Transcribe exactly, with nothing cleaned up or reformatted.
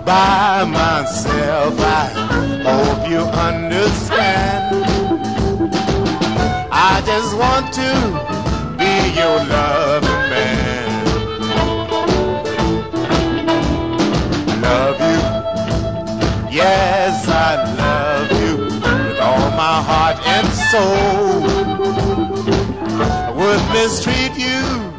by myself. I hope you understand. I just want to be your loving man. Love you, yes, I love you with all my heart and soul. I would mistreat you